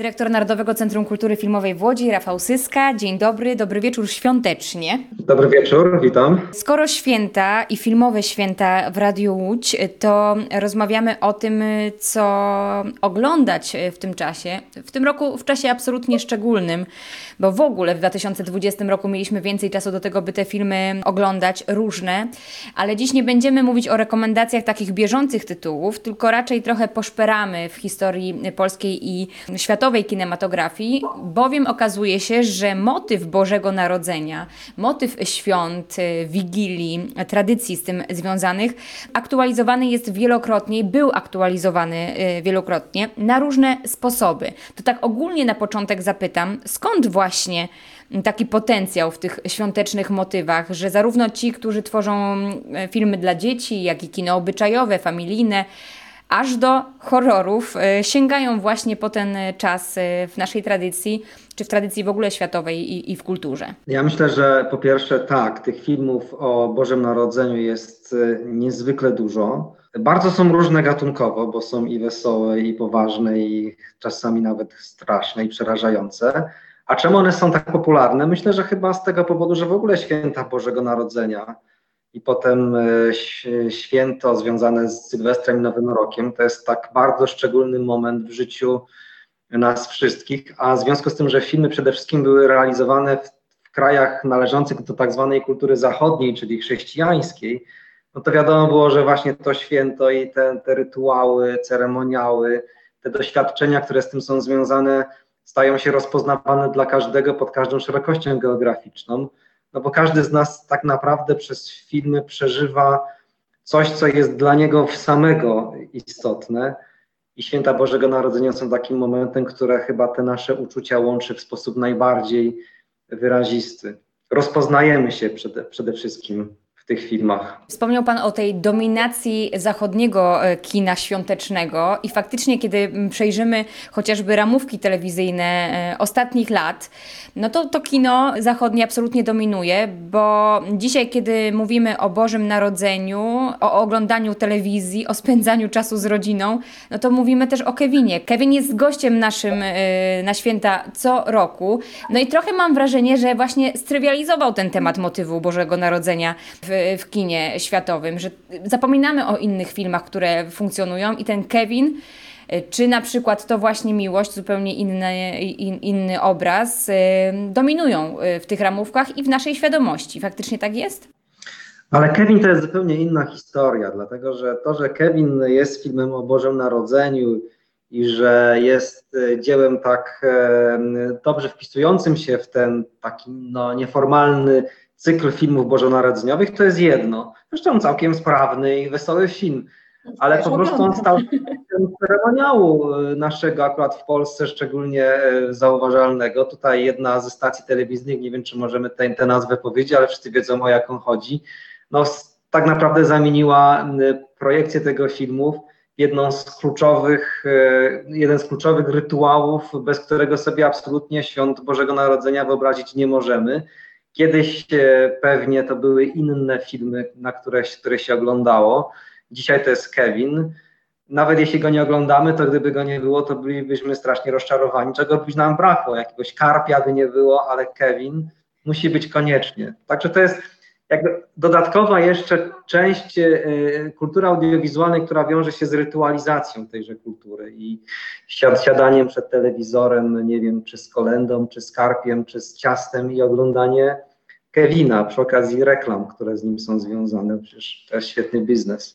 Dyrektor Narodowego Centrum Kultury Filmowej w Łodzi, Rafał Syska. Dzień dobry, dobry wieczór świątecznie. Dobry wieczór, witam. Skoro święta i filmowe święta w Radiu Łódź, to rozmawiamy o tym, co oglądać w tym czasie. W tym roku w czasie absolutnie szczególnym, bo w ogóle w 2020 roku mieliśmy więcej czasu do tego, by te filmy oglądać, różne. Ale dziś nie będziemy mówić o rekomendacjach takich bieżących tytułów, tylko raczej trochę poszperamy w historii polskiej i światowej kinematografii, bowiem okazuje się, że motyw Bożego Narodzenia, motyw świąt, wigilii, tradycji z tym związanych, aktualizowany jest wielokrotnie, był aktualizowany wielokrotnie na różne sposoby. To tak ogólnie na początek zapytam, skąd właśnie taki potencjał w tych świątecznych motywach, że zarówno ci, którzy tworzą filmy dla dzieci, jak i kino obyczajowe, familijne, aż do horrorów sięgają właśnie po ten czas w naszej tradycji, czy w tradycji w ogóle światowej i w kulturze? Ja myślę, że po pierwsze tak, tych filmów o Bożym Narodzeniu jest niezwykle dużo. Bardzo są różne gatunkowo, bo są i wesołe, i poważne, i czasami nawet straszne i przerażające. A czemu one są tak popularne? Myślę, że chyba z tego powodu, że w ogóle święta Bożego Narodzenia i potem święto związane z Sylwestrem i Nowym Rokiem to jest tak bardzo szczególny moment w życiu nas wszystkich, a w związku z tym, że filmy przede wszystkim były realizowane w krajach należących do tak zwanej kultury zachodniej, czyli chrześcijańskiej, no to wiadomo było, że właśnie to święto i te rytuały, ceremoniały, te doświadczenia, które z tym są związane, stają się rozpoznawane dla każdego pod każdą szerokością geograficzną. No bo każdy z nas tak naprawdę przez filmy przeżywa coś, co jest dla niego samego istotne. I święta Bożego Narodzenia są takim momentem, które chyba te nasze uczucia łączy w sposób najbardziej wyrazisty. Rozpoznajemy się przede wszystkim w tych filmach. Wspomniał Pan o tej dominacji zachodniego kina świątecznego i faktycznie, kiedy przejrzymy chociażby ramówki telewizyjne ostatnich lat, no to kino zachodnie absolutnie dominuje, bo dzisiaj, kiedy mówimy o Bożym Narodzeniu, o oglądaniu telewizji, o spędzaniu czasu z rodziną, no to mówimy też o Kevinie. Kevin jest gościem naszym na święta co roku. No i trochę mam wrażenie, że właśnie strywializował ten temat motywu Bożego Narodzenia w kinie światowym, że zapominamy o innych filmach, które funkcjonują i ten Kevin, czy na przykład to właśnie Miłość, zupełnie inny obraz, dominują w tych ramówkach i w naszej świadomości. Faktycznie tak jest? Ale Kevin to jest zupełnie inna historia, dlatego że to, że Kevin jest filmem o Bożym Narodzeniu i że jest dziełem tak dobrze wpisującym się w ten taki nieformalny cykl filmów bożonarodzeniowych, to jest jedno. Zresztą całkiem sprawny i wesoły film, ale po prostu on stał się ceremoniału naszego akurat w Polsce szczególnie zauważalnego. Tutaj jedna ze stacji telewizyjnych, nie wiem czy możemy tę nazwę powiedzieć, ale wszyscy wiedzą o jaką chodzi, no tak naprawdę zamieniła projekcję tego filmu w jeden z kluczowych rytuałów, bez którego sobie absolutnie świąt Bożego Narodzenia wyobrazić nie możemy. Kiedyś pewnie to były inne filmy, które się oglądało. Dzisiaj to jest Kevin. Nawet jeśli go nie oglądamy, to gdyby go nie było, to bylibyśmy strasznie rozczarowani. Czego byś nam brakło? Jakiegoś Karpia by nie było, ale Kevin musi być koniecznie. Także to jest jakby dodatkowa jeszcze część kultury audiowizualnej, która wiąże się z rytualizacją tejże kultury i siadaniem przed telewizorem, nie wiem, czy z kolędą, czy z karpiem, czy z ciastem i oglądanie Kevina przy okazji reklam, które z nim są związane. Przecież to jest świetny biznes.